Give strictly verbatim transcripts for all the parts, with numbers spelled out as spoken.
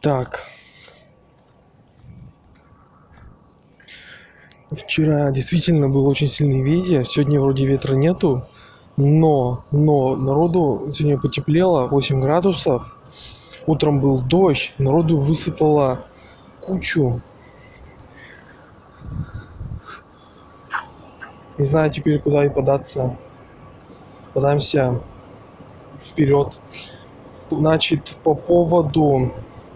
Так. Вчера действительно был очень сильный ветер. Сегодня вроде ветра нету. Но, но народу сегодня потеплело, восемь градусов. Утром был дождь, народу высыпало кучу. Не знаю теперь, куда и податься. Подаемся вперед. Значит, по поводу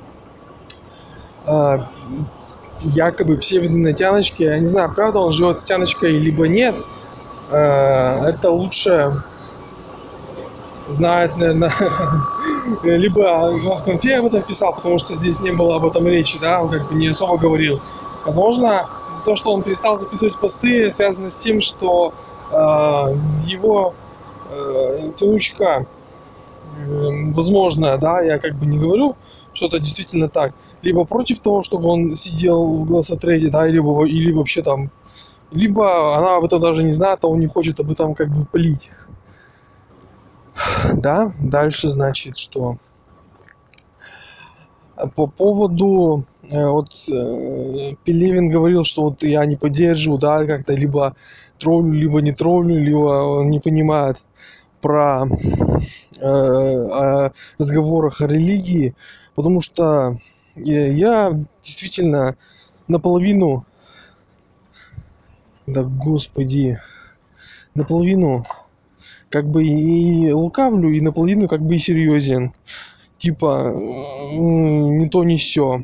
э, якобы псевдоной Тяночки. Я не знаю, правда он живет с Тяночкой, либо нет. Э, это лучше знает, наверное, либо в конфе об этом писал, потому что здесь не было об этом речи, да, он как бы не особо говорил. Возможно, то, что он перестал записывать посты, связано с тем, что э, его э, тянучка, э, возможно, да, я как бы не говорю, что это действительно так, либо против того, чтобы он сидел в голосотрейде, да, либо, или вообще там, либо она об этом даже не знает, а он не хочет об этом как бы пылить. Да, дальше значит, что по поводу э, вот э, Пелевин говорил, что вот я не поддерживаю, да, как-то либо троллю, либо не троллю, либо он не понимает про э, о разговорах о религии, потому что я, я действительно наполовину, да господи, наполовину как бы и лукавлю, и наполовину как бы и серьезен. Типа, не то, не сё.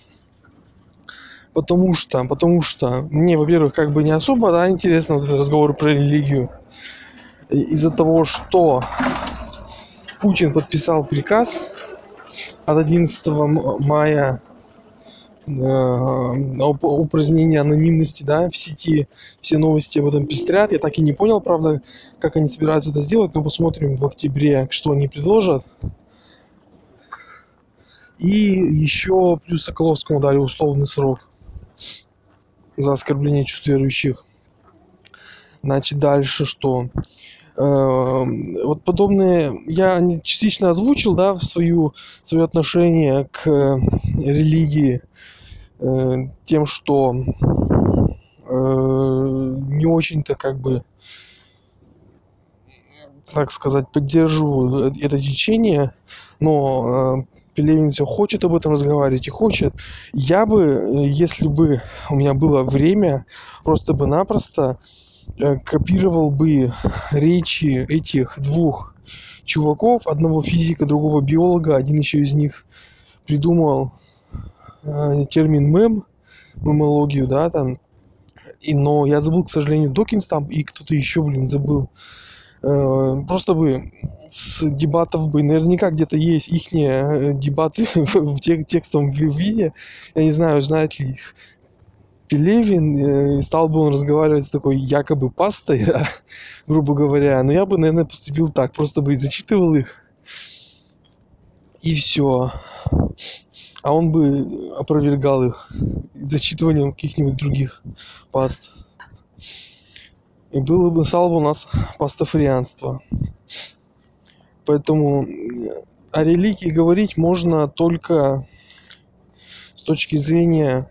Потому что, потому что мне, во-первых, как бы не особо, да, интересно вот этот разговор про религию. Из-за того, что Путин подписал приказ от одиннадцатого мая э, об упразднении анонимности, да, в сети. Все новости об этом пестрят. Я так и не понял, правда, как они собираются это сделать, но посмотрим в октябре, что они предложат. И еще плюс Соколовскому дали условный срок за оскорбление чувств верующих. Значит, дальше что? Э, вот подобные я частично озвучил, да, в свою, свое отношение к религии э, тем, что э, не очень-то как бы, так сказать, поддерживаю это течение, но э, Пелевин все хочет об этом разговаривать и хочет. Я бы, если бы у меня было время, просто бы напросто копировал бы речи этих двух чуваков, одного физика, другого биолога. Один еще из них придумал э, термин мем, мемологию, да, там. И, но я забыл, к сожалению, Докинс там и кто-то еще, блин, забыл. Просто бы с дебатов бы наверняка где-то есть ихние дебаты в текстовом виде. Я не знаю, знает ли их Пелевин, стал бы он разговаривать с такой якобы пастой, да, грубо говоря. Но я бы, наверное, поступил так. Просто бы зачитывал их. И все. А он бы опровергал их зачитыванием каких-нибудь других паст. И было бы, стало бы у нас пастафарианство. Поэтому о религии говорить можно только с точки зрения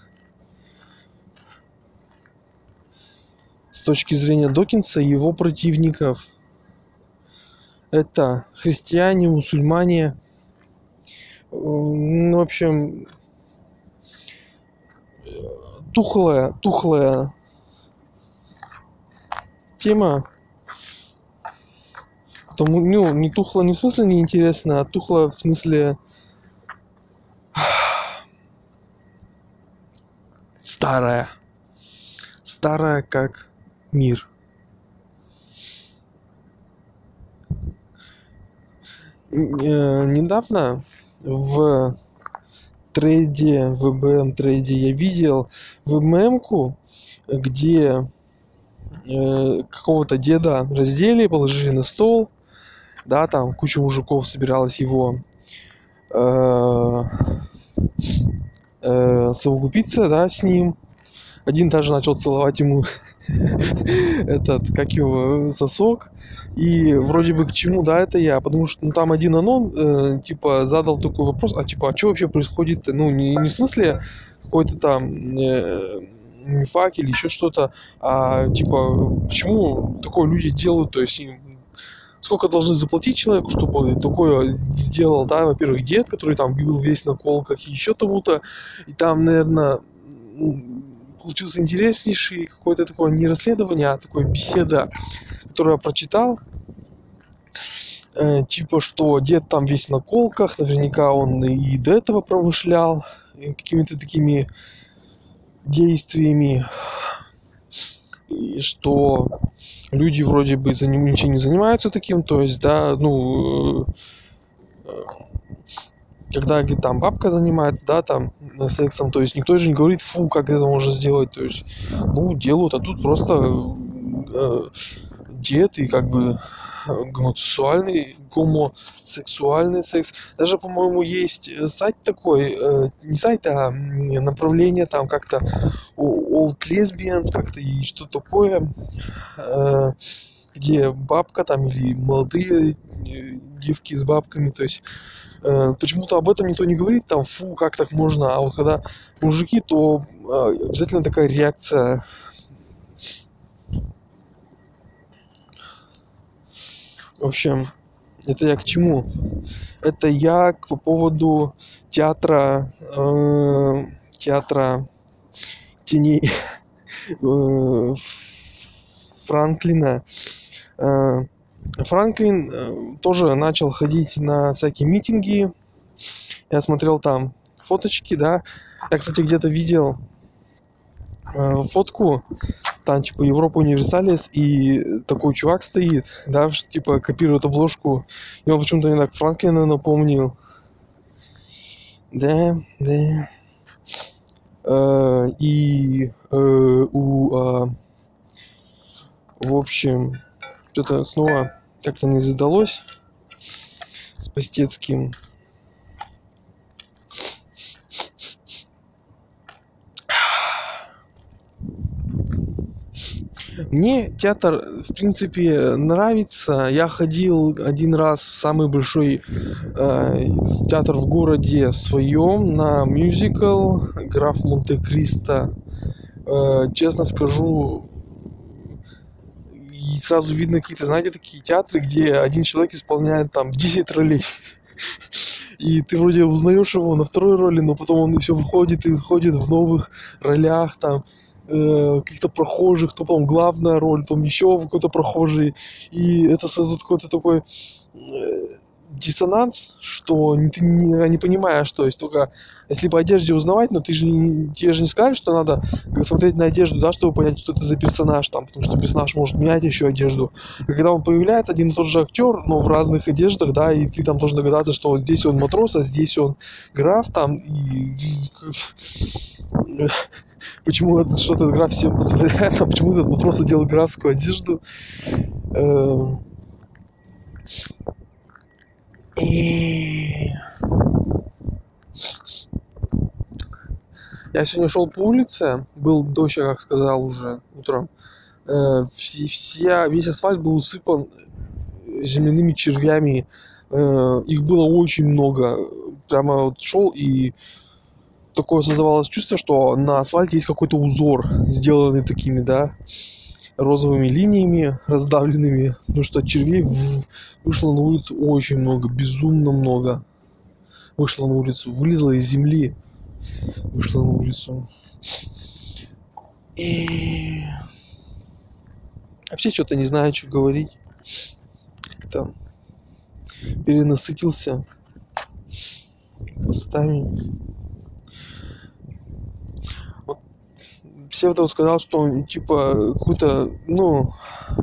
с точки зрения Докинса и его противников. Это христиане, мусульмане. Ну, в общем, тухлая, тухлая тема. Потому, ну, не тухло не в смысле неинтересно, а тухло в смысле старая. Старая как мир. Недавно в трейде, в вэ бэ эм трейде я видел вэ бэ эм-ку, где э, какого-то деда раздели, положили на стол, да, там куча мужиков собиралась его э, э, совокупиться, да, с ним, один даже начал целовать ему этот, как его, сосок. И вроде бы к чему, да, это я, потому что ну, там один анон, э, типа, задал такой вопрос, а типа, а что вообще происходит? Ну, не, не в смысле какой-то там э, фак или еще что-то, а типа, почему такое люди делают, то есть им сколько должны заплатить человеку, чтобы такое сделал, да, во-первых, дед, который там был весь на колках, и еще тому-то, и там, наверное, получился интереснейший какое-то такое не расследование, а такое беседа, которую я прочитал, э, типа, что дед там весь на колках, наверняка он и до этого промышлял какими-то такими действиями, и что люди вроде бы за ним ничем не занимаются таким, то есть, да, ну, э, когда там бабка занимается, да, там, сексом, то есть никто же не говорит, фу, как это можно сделать, то есть, ну, делают, а тут просто э, дед и как бы гомосексуальный, гомосексуальный секс. Даже, по-моему, есть сайт такой, э, не сайт, а направление там как-то Old Lesbians, как-то и что такое, э, где бабка там или молодые девки с бабками, то есть э, почему-то об этом никто не говорит, там, фу, как так можно, а вот когда мужики, то э, обязательно такая реакция. В общем, это я к чему? Это я по поводу театра, э, театра теней э, Франклина. Э, Франклин э, тоже начал ходить на всякие митинги. Я смотрел там фоточки, да. Я, кстати, где-то видел э, фотку, там типа Европа Универсалис, и такой чувак стоит, да, типа копирует обложку, и он почему-то мне так Франклина напомнил. Да, да. Э, и э, у, э, в общем, что-то снова как-то не задалось с Пастецким. Мне театр, в принципе, нравится. Я ходил один раз в самый большой э, театр в городе своем на мюзикл «Граф Монте-Кристо». Э, честно скажу, и сразу видно какие-то, знаете, такие театры, где один человек исполняет там десять ролей. И ты вроде узнаешь его на второй роли, но потом он все выходит и выходит в новых ролях, там, э, каких-то прохожих, то потом главная роль, потом еще какой-то прохожий. И это создает какой-то такой э, диссонанс, что ты не, не понимаешь, то есть только если по одежде узнавать, но ты же не, тебе же не скажешь, что надо смотреть на одежду, да, чтобы понять, что это за персонаж там, потому что персонаж может менять еще одежду. И когда он появляется, один и тот же актер, но в разных одеждах, да, и ты там должен догадаться, что вот здесь он матрос, а здесь он граф, там, и, и почему этот что-то этот граф себе позволяет, а почему этот матрос одел графскую одежду. И я сегодня шел по улице, был дождь, я как сказал уже утром. Э, все, вся, весь асфальт был усыпан земляными червями. Э, их было очень много. Прямо вот шел, и такое создавалось чувство, что на асфальте есть какой-то узор, сделанный такими, да, розовыми линиями раздавленными. Потому что червей вышло на улицу очень много, безумно много. Вышло на улицу, вылезла из земли. Вышла на улицу. И вообще что-то не знаю, что говорить. Там перенасытился постами. Вот Псевдо сказал, что он типа какой-то, ну,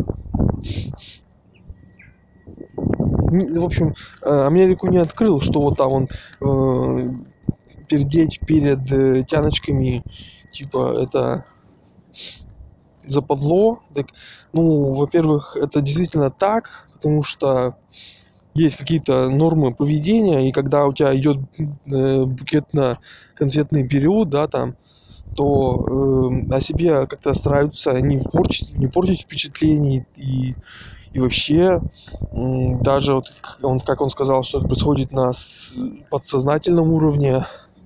в общем, Америку не открыл, что вот там он э, пердеть перед э, тяночками, типа, это западло. Так, ну, во-первых, это действительно так, потому что есть какие-то нормы поведения, и когда у тебя идет э, букетно-конфетный период, да, там, то э, о себе как-то стараются не портить, не портить впечатлений и, и вообще м, даже вот к- он, как он сказал, что это происходит на с- подсознательном уровне.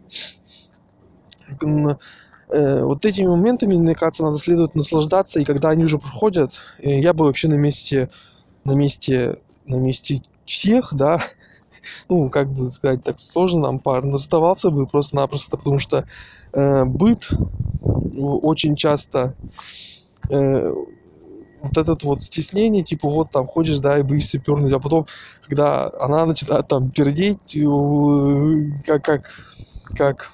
Н- э, вот этими моментами, мне кажется, надо следует наслаждаться, и когда они уже проходят, э, я бы вообще на месте, на месте, на месте всех, да, ну, как бы сказать, так сложно нам пар, расставался бы просто-напросто, потому что э, быт очень часто э, вот этот вот стеснение, типа вот там ходишь, да, и боишься пернуть, а потом, когда она начинает там пердеть, э, как, как, как,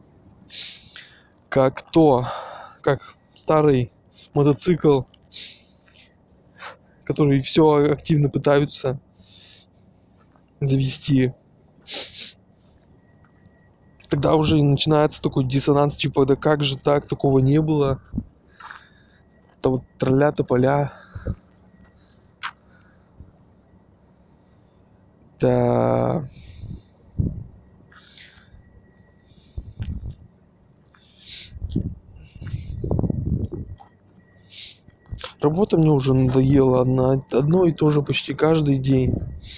как то, как старый мотоцикл, который все активно пытаются завести, тогда уже и начинается такой диссонанс, типа, да как же так, такого не было, то вот тролля тополя, да. Работа мне уже надоела, на одно и то же почти каждый день.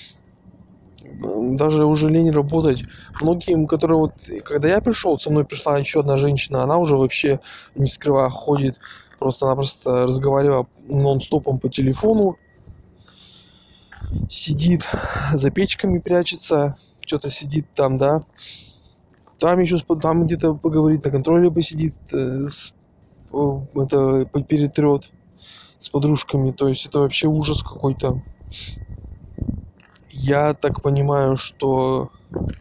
М, Даже уже лень работать. Многим, которые вот, когда я пришел, со мной пришла еще одна женщина, она уже вообще, не скрывая, ходит, просто-напросто разговаривая нон-стопом по телефону, сидит, за печками прячется, что-то сидит там, да, там еще с- там где-то поговорит, на контроле посидит, э, с- о, это перетрет с подружками, то есть это вообще ужас какой-то. Я так понимаю, что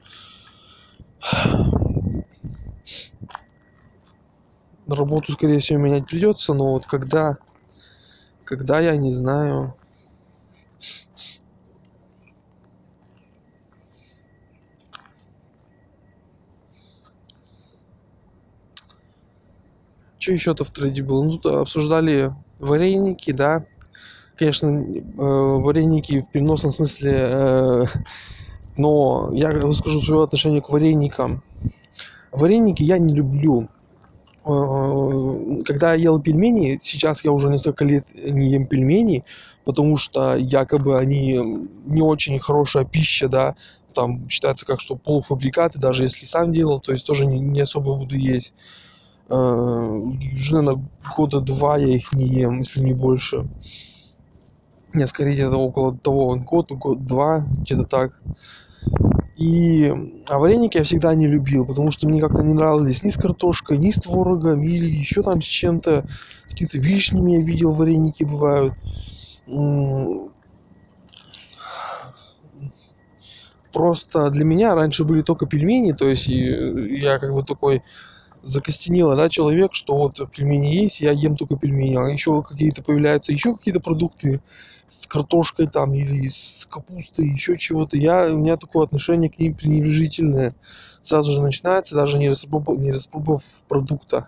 работу, скорее всего, менять придется, но вот когда, когда я не знаю. Что еще-то в трейде было? Ну, тут обсуждали вареники, да. Конечно, э, вареники в переносном смысле, э, но я выскажу свое отношение к вареникам. Вареники я не люблю. Э, Когда я ел пельмени, сейчас я уже несколько лет не ем пельмени, потому что якобы они не очень хорошая пища, да, там считается как что полуфабрикаты, даже если сам делал, то есть тоже не, не особо буду есть. Э, Уже, наверное, года два я их не ем, если не больше. Не, скорее где-то около того, год, год-два, где-то так. И, а вареники я всегда не любил, потому что мне как-то не нравились ни с картошкой, ни с творогом, или еще там с чем-то, с какими-то вишнями я видел, вареники бывают. М, Просто для меня раньше были только пельмени, то есть и я как бы такой закостенелый, да, человек, что вот пельмени есть, я ем только пельмени, а еще какие-то появляются, еще какие-то продукты с картошкой там или с капустой, еще чего-то. Я, у меня такое отношение к ним пренебрежительное сразу же начинается, даже не распробовав, не распробовав продукта.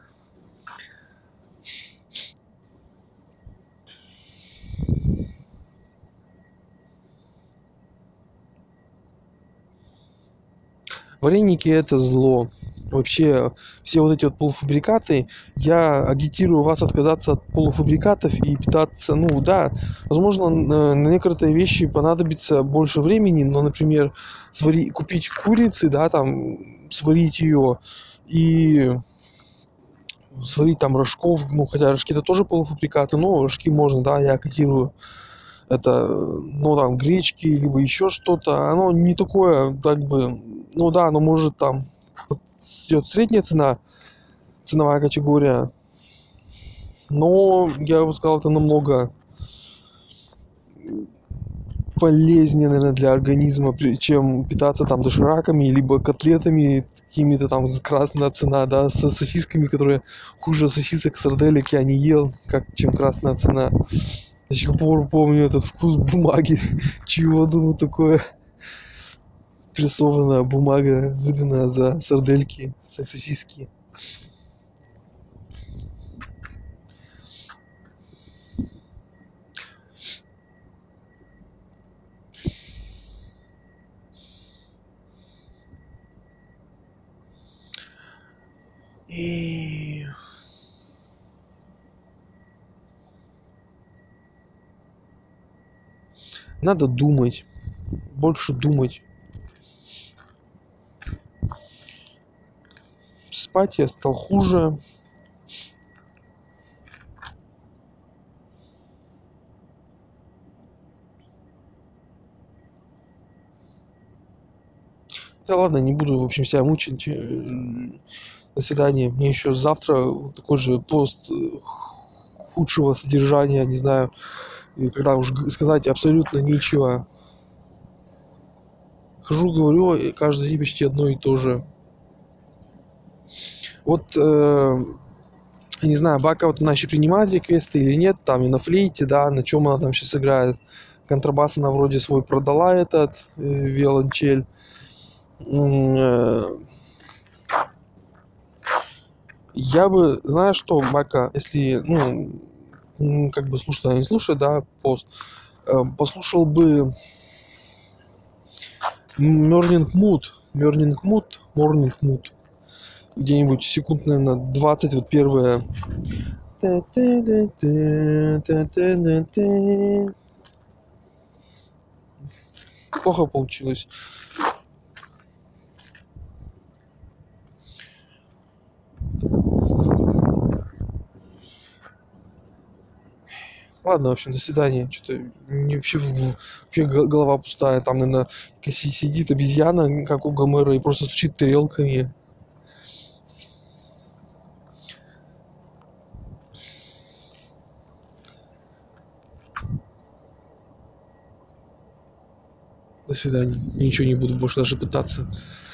Вареники это зло. Вообще, все вот эти вот полуфабрикаты, я агитирую вас отказаться от полуфабрикатов и питаться, ну да, возможно, на на некоторые вещи понадобится больше времени, но, например, свари, купить курицы, да, там, сварить ее и сварить там рожков, ну, хотя рожки это тоже полуфабрикаты, но рожки можно, да, я агитирую. Это, ну, там, гречки, либо еще что-то, оно не такое, как бы, ну да, оно может там, вот идет средняя цена, ценовая категория, но я бы сказал, это намного полезнее, наверное, для организма, при- чем питаться там дошираками, либо котлетами, какими-то там с красная цена, да, со сосисками, которые хуже сосисок, сарделек я не ел, как, чем красная цена. До сих пор помню этот вкус бумаги, чего, думаю, такое. Прессованная бумага, выданная за сардельки, со- сосиски. И Надо думать, больше думать. Спать я стал хуже. Да ладно, не буду, в общем, себя мучить. До свидания. Мне еще завтра такой же пост худшего содержания, не знаю, когда уж сказать абсолютно нечего. Хожу, говорю, и каждый день почти одно и то же. Вот, э, не знаю, Бака вот она еще принимает реквесты или нет, там и на флейте, да, на чем она там сейчас играет. Контрабас она вроде свой продала, этот э, виолончель. Э, я бы, знаешь что, Бака, если, ну, как бы слушай, она не слушает, да, пост, э, послушал бы Morning Mood, Morning Mood, Morning Mood. Где-нибудь секунд, наверное, двадцать, вот первое. Плохо получилось. Ладно, в общем, до свидания. Что-то не, вообще, вообще голова пустая. Там, наверное, сидит обезьяна, как у Гомера, и просто стучит тарелками. До свидания. Ничего не буду больше даже пытаться.